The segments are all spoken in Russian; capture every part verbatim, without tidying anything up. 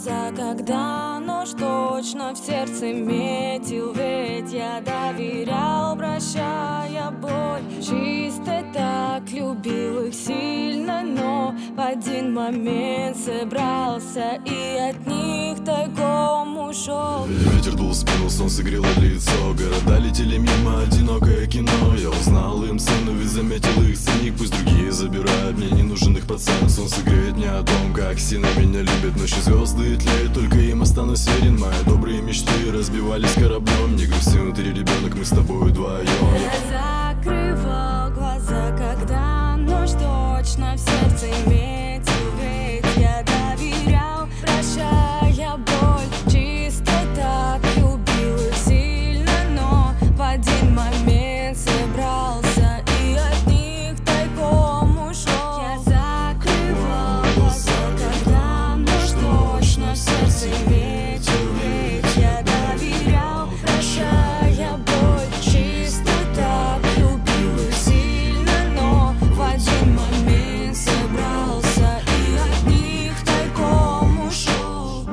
глаза, когда нож точно в сердце метил. Ведь я доверял, прощая боль. Чисто так любил их сильно, но в один момент собрался и от них тайком ушел. Ветер дул в спину, солнце грело лицо. Города летели мимо, одинокое кино. Я узнал им цену, ведь заметил их ценник. Пусть другие забирают, мне не нужен их процент. Солнце греет мне о том, как сильно меня любят. Ночи звезды тлеют, только им останусь верен. Мои добрые мечты разбивались кораблем. Не грусти, внутри ребенок, мы с тобой вдвоем. Я закрывал глаза, когда ночь точно в сердце метил. Ведь я доверял, прощая боль. Чисто так любил их сильно, но в один момент собрался и от них тайком ушел. Я закрывал глаза, когда ночь точно в сердце метил. Ведь я доверял, прощая боль. Чисто так любил их сильно, но в один момент собрался и от них тайком ушел.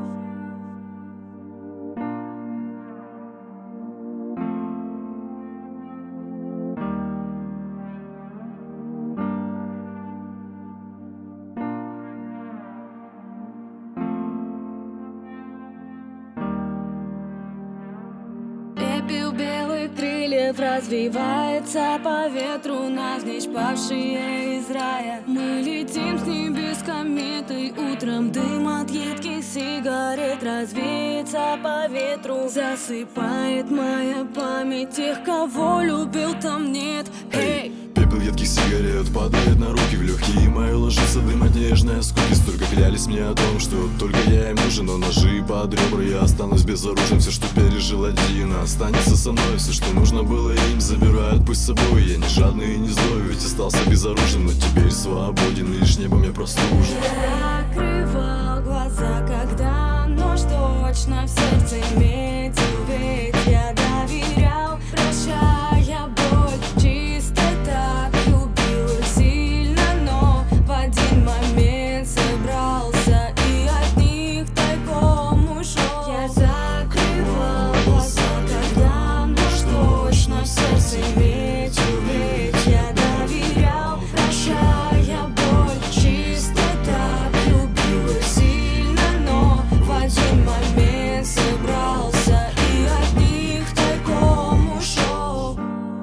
Пепел белых крыльев развивается по ветру, навзничь павшие из рая. Мы летим с небес кометой, утром дым от едких сигарет развеется по ветру. Засыпает моя память, тех, кого любил, там нет. Эй! Пепел едких сигарет падает на руки, в легкие мои ложится дым от нежной скуки. Столько клялись мне о том, что только я им нужен, но ножи под ребра я останусь безоружен. Все, что пережил один, останется со мной. Все, что нужно было им, забирают пусть с собой. Я не жадный и не злой, ведь остался безоружен, но теперь свободен, и лишь небом я прослужен. Закрывал глаза, когда ночь точно в сердце метил. Ведь я доверял, прощая боль. Чисто так любил их сильно, но в один момент собрался и от них тайком ушел. Я закрывал глаза, когда ночь точно в сердце метил. Ведь я доверял, прощая боль. Чисто так любил их сильно, но в один момент собрался и от них тайком ушел.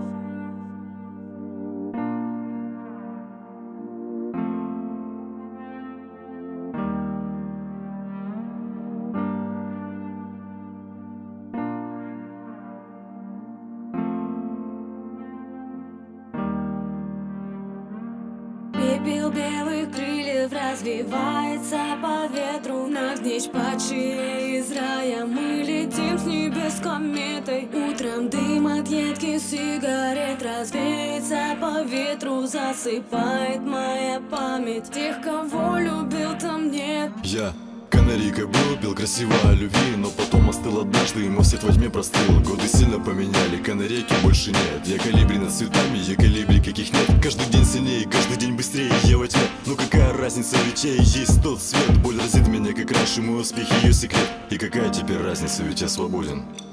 Пепел белых крыльев развивается по ветру, навзничь падшие из рая. Мы летим с небес кометой, утром дым от едких сигарет развеется по ветру. Засыпает моя память, тех, кого любил, там нет. Я канарейкой был, пел красиво о любви, но потом остыл однажды и во во тьме простыл. Годы сильно поменяли, канарейки больше нет. Я калибри над цветами, я калибри каких нет. Каждый день сильнее, каждый день быстрее, я во тьме. Ну какая разница, ведь я и есть тот свет. Боль разит меня, как раньше мой успех, ее секрет. И какая теперь разница, ведь я свободен.